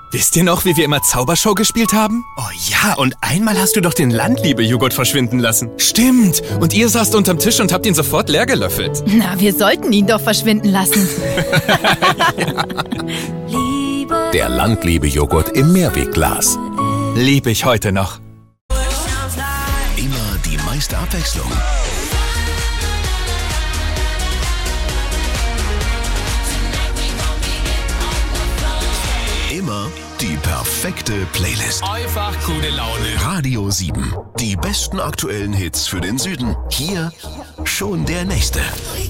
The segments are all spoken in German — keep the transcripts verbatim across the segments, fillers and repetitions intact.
Wisst ihr noch, wie wir immer Zaubershow gespielt haben? Oh ja, und einmal hast du doch den Landliebe-Joghurt verschwinden lassen. Stimmt. Und ihr saßt unterm Tisch und habt ihn sofort leer gelöffelt. Na, wir sollten ihn doch verschwinden lassen. Ja. Der Landliebe-Joghurt im Mehrwegglas. Liebe ich heute noch. Immer die meiste Abwechslung. Immer die perfekte Playlist. Einfach gute Laune. Radio sieben. Die besten aktuellen Hits für den Süden. Hier schon der nächste.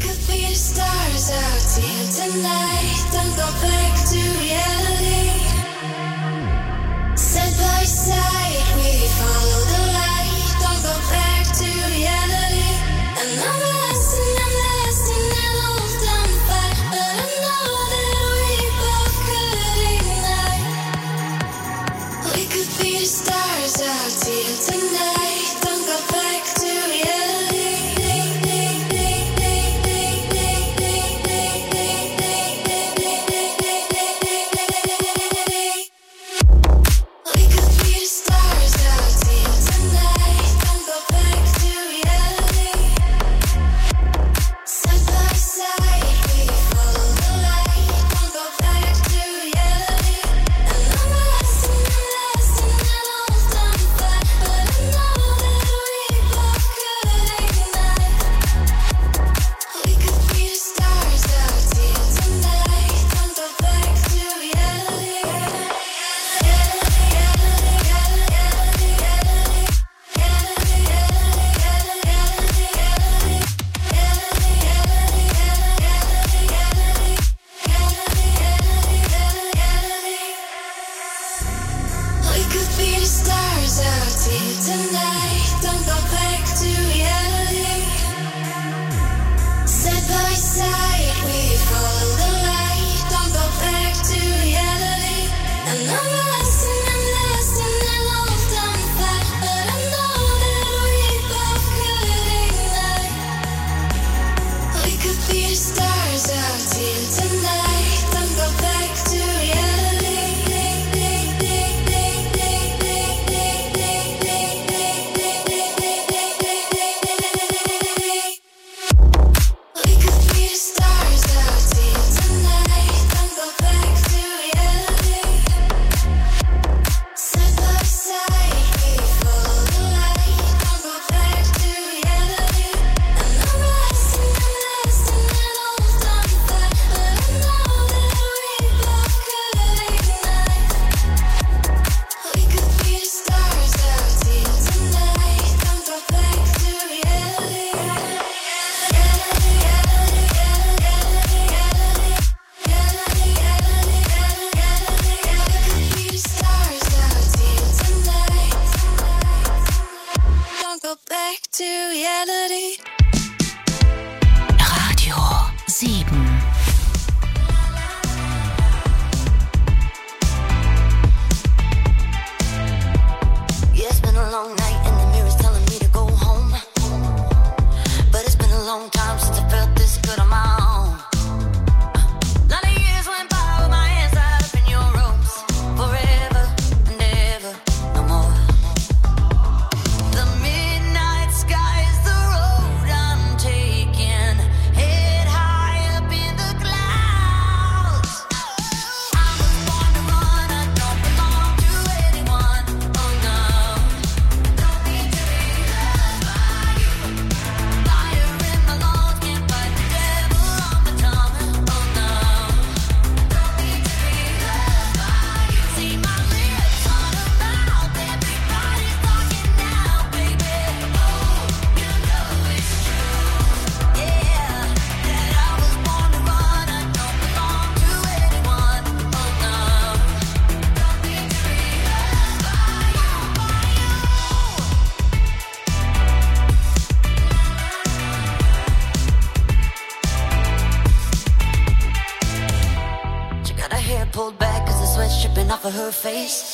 Pulled back cause the sweat's dripping off of her face.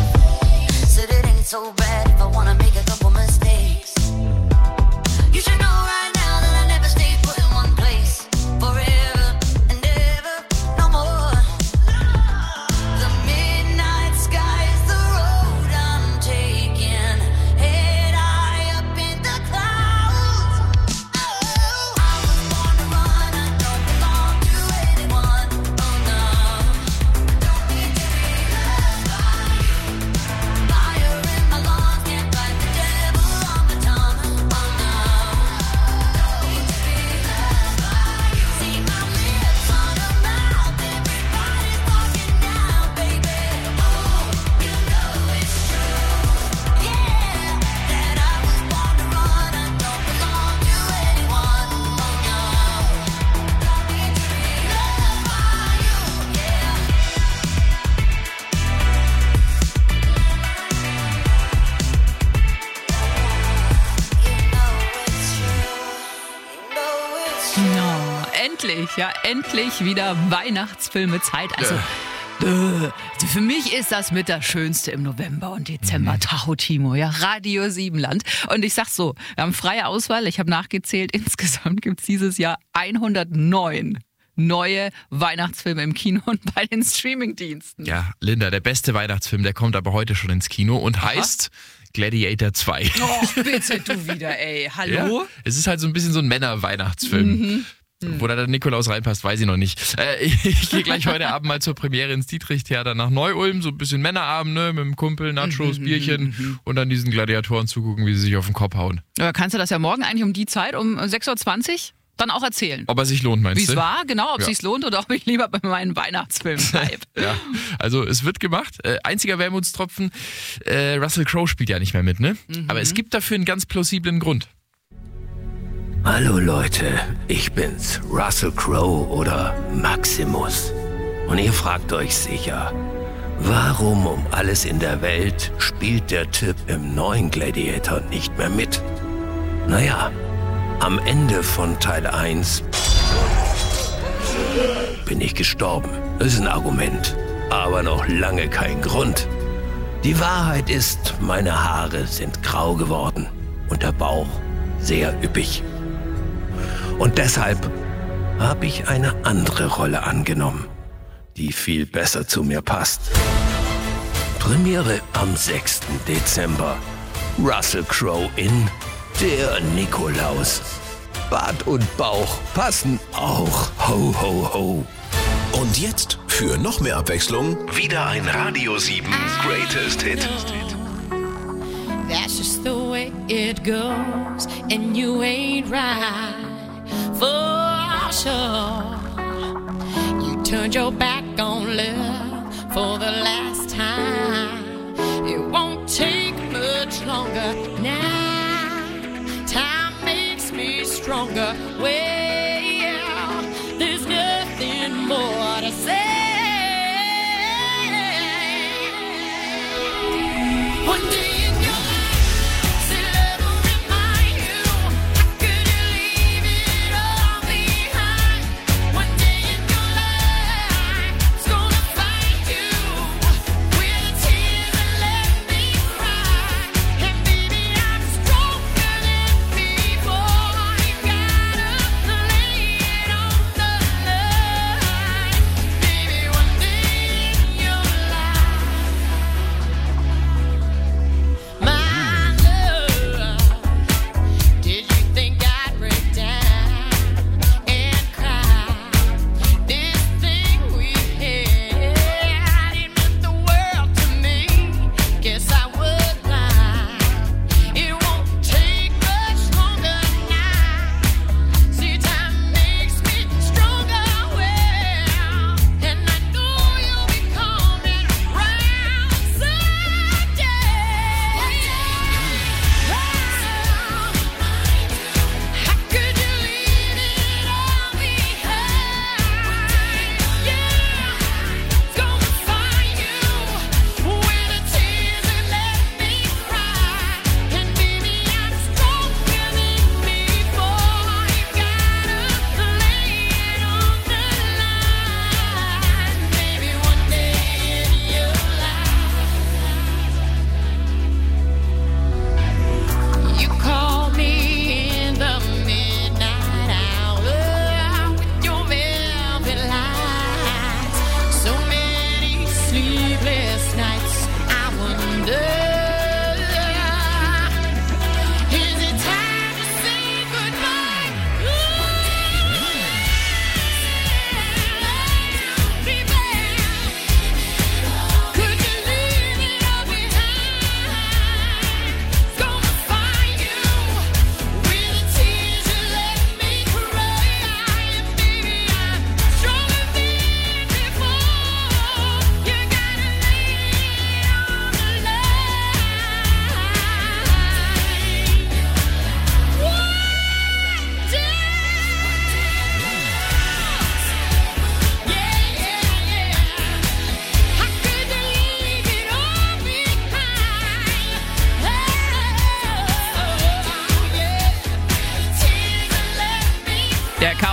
Said it ain't so bad if I wanna make a couple mistakes. You should know right now that I never stay put in one place forever and ever, no more. The midnight endlich, ja, endlich wieder Weihnachtsfilmezeit. Also, äh, für mich ist das mit das Schönste im November und Dezember. Mhm. Tacho Timo, ja, Radio Siebenland. Und ich sag's so, wir haben freie Auswahl. Ich habe nachgezählt, insgesamt gibt's dieses Jahr hundertneun neue Weihnachtsfilme im Kino und bei den Streamingdiensten. Ja, Linda, der beste Weihnachtsfilm, der kommt aber heute schon ins Kino und Aha. heißt Gladiator zwei. Oh, bitte du wieder, ey. Hallo? Ja, es ist halt so ein bisschen so ein Männer-Weihnachtsfilm. Mhm. Wo da der Nikolaus reinpasst, weiß ich noch nicht. Äh, ich ich gehe gleich heute Abend mal zur Premiere ins Dietrich-Theater nach Neu-Ulm. So ein bisschen Männerabend, ne? Mit dem Kumpel, Nachos, Bierchen und dann diesen Gladiatoren zugucken, wie sie sich auf den Kopf hauen. Aber kannst du das ja morgen eigentlich um die Zeit, um sechs Uhr zwanzig, dann auch erzählen? Ob er sich lohnt, meinst Wie du? es war, genau, ob es Ja. sich lohnt oder ob ich lieber bei meinem Weihnachtsfilm bleibe. Ja, also es wird gemacht. Äh, einziger Wermutstropfen, äh, Russell Crowe spielt ja nicht mehr mit, ne? Mhm. Aber es gibt dafür einen ganz plausiblen Grund. Hallo Leute, ich bin's, Russell Crowe oder Maximus. Und ihr fragt euch sicher, warum um alles in der Welt spielt der Typ im neuen Gladiator nicht mehr mit? Naja, am Ende von Teil eins bin ich gestorben. Das ist ein Argument, aber noch lange kein Grund. Die Wahrheit ist, meine Haare sind grau geworden und der Bauch sehr üppig. Und deshalb habe ich eine andere Rolle angenommen, die viel besser zu mir passt. Premiere am sechsten Dezember. Russell Crowe in Der Nikolaus. Bart und Bauch passen auch. Ho, ho, ho. Und jetzt, für noch mehr Abwechslung, wieder ein Radio sieben Greatest Hit. That's just the way it goes, and you ain't right for sure. You turned your back on love for the last time. It won't take much longer now. Time makes me stronger. Well, there's nothing more to say. One day. Find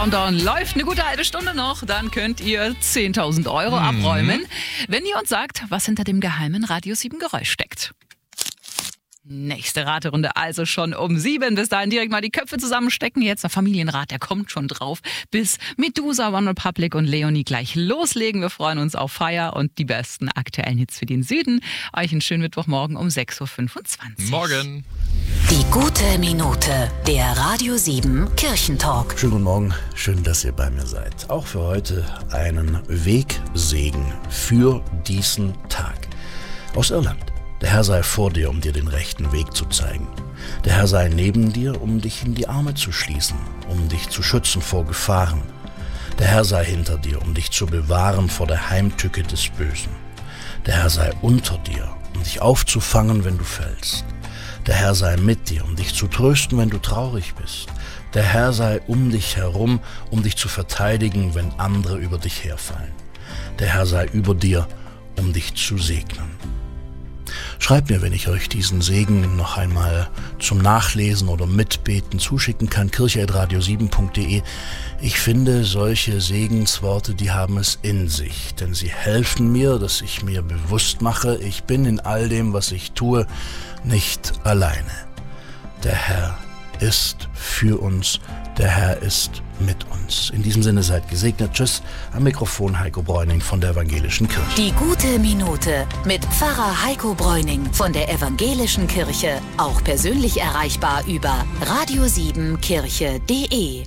Countdown läuft eine gute halbe Stunde noch. Dann könnt ihr zehntausend Euro Mhm. abräumen, wenn ihr uns sagt, was hinter dem geheimen Radio sieben Geräusch steckt. Nächste Raterunde also schon um sieben. Bis dahin direkt mal die Köpfe zusammenstecken. Jetzt der Familienrat, der kommt schon drauf. Bis Medusa, One Republic und Leonie gleich loslegen. Wir freuen uns auf Feier und die besten aktuellen Hits für den Süden. Euch einen schönen Mittwochmorgen um sechs Uhr fünfundzwanzig. Morgen. Die gute Minute, der Radio sieben Kirchentalk. Schönen guten Morgen, schön, dass ihr bei mir seid. Auch für heute einen Wegsegen für diesen Tag. Aus Irland. Der Herr sei vor dir, um dir den rechten Weg zu zeigen. Der Herr sei neben dir, um dich in die Arme zu schließen, um dich zu schützen vor Gefahren. Der Herr sei hinter dir, um dich zu bewahren vor der Heimtücke des Bösen. Der Herr sei unter dir, um dich aufzufangen, wenn du fällst. Der Herr sei mit dir, um dich zu trösten, wenn du traurig bist. Der Herr sei um dich herum, um dich zu verteidigen, wenn andere über dich herfallen. Der Herr sei über dir, um dich zu segnen. Schreibt mir, wenn ich euch diesen Segen noch einmal zum Nachlesen oder Mitbeten zuschicken kann, kirche at radio sieben punkt de. Ich finde, solche Segensworte, die haben es in sich, denn sie helfen mir, dass ich mir bewusst mache, ich bin in all dem, was ich tue, nicht alleine. Der Herr ist für uns, der Herr ist mit uns. In diesem Sinne seid gesegnet. Tschüss. Am Mikrofon Heiko Bräuning von der Evangelischen Kirche. Die gute Minute mit Pfarrer Heiko Bräuning von der Evangelischen Kirche. Auch persönlich erreichbar über radio sieben kirche punkt de.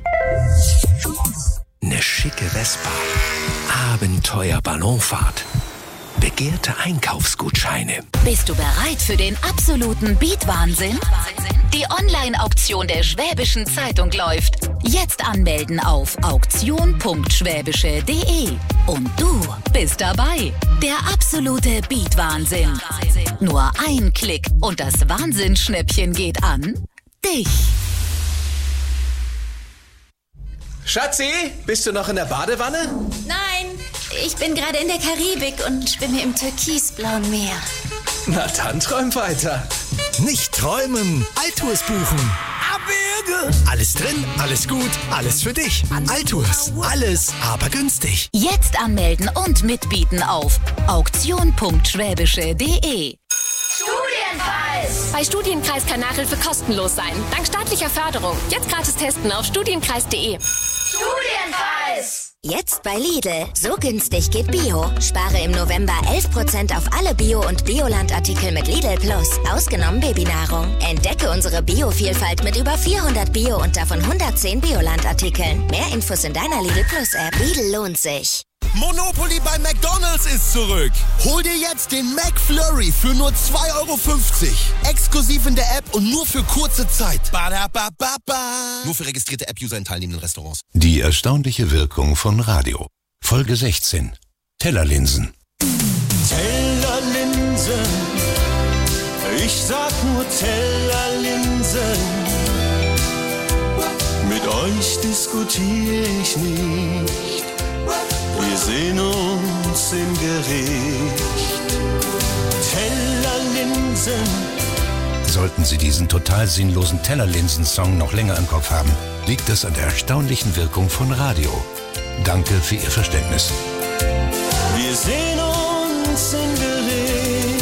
Eine schicke Vespa, Abenteuer-Ballonfahrt, begehrte Einkaufsgutscheine. Bist du bereit für den absoluten Beat-Wahnsinn? Die Online-Auktion der Schwäbischen Zeitung läuft. Jetzt anmelden auf auktion punkt schwäbische punkt de. Und du bist dabei. Der absolute Beat-Wahnsinn. Nur ein Klick und das Wahnsinnsschnäppchen geht an dich. Schatzi, bist du noch in der Badewanne? Nein, ich bin gerade in der Karibik und schwimme im türkisblauen Meer. Na dann träum weiter. Nicht träumen, Altours buchen. Abwürge. Alles drin, alles gut, alles für dich. Altours, alles, aber günstig. Jetzt anmelden und mitbieten auf auktion punkt schwäbische punkt de. Studienkreis! Bei Studienkreis kann Nachhilfe kostenlos sein. Dank staatlicher Förderung. Jetzt gratis testen auf studienkreis punkt de. Studienkreis! Jetzt bei Lidl. So günstig geht Bio. Spare im November elf Prozent auf alle Bio- und Bioland-Artikel mit Lidl Plus. Ausgenommen Babynahrung. Entdecke unsere Bio-Vielfalt mit über vierhundert Bio- und davon hundertzehn Bioland-Artikeln. Mehr Infos in deiner Lidl Plus-App. Lidl lohnt sich. Monopoly bei McDonald's ist zurück. Hol dir jetzt den McFlurry für nur zwei Euro fünfzig. Exklusiv in der App und nur für kurze Zeit. Badabababa. Nur für registrierte App-User in teilnehmenden Restaurants. Die erstaunliche Wirkung von Radio. Folge sechzehn. Tellerlinsen. Tellerlinsen. Ich sag nur Tellerlinsen. Mit euch diskutiere ich nicht. Wir sehen uns im Gericht. Tellerlinsen. Sollten Sie diesen total sinnlosen Tellerlinsen-Song noch länger im Kopf haben, liegt das an der erstaunlichen Wirkung von Radio. Danke für Ihr Verständnis. Wir sehen uns im Gericht.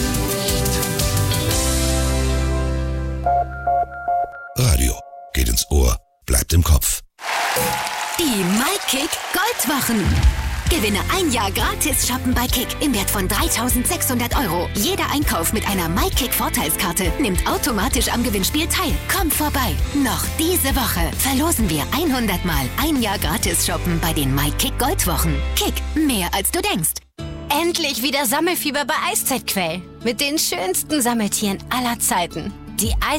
Radio geht ins Ohr, bleibt im Kopf. Die MyKick Goldwochen. Gewinne ein Jahr gratis shoppen bei Kick im Wert von dreitausendsechshundert Euro. Jeder Einkauf mit einer MyKick Vorteilskarte nimmt automatisch am Gewinnspiel teil. Komm vorbei. Noch diese Woche verlosen wir hundert Mal ein Jahr gratis shoppen bei den MyKick Goldwochen. Kick, mehr als du denkst. Endlich wieder Sammelfieber bei Eiszeitquell. Mit den schönsten Sammeltieren aller Zeiten. Die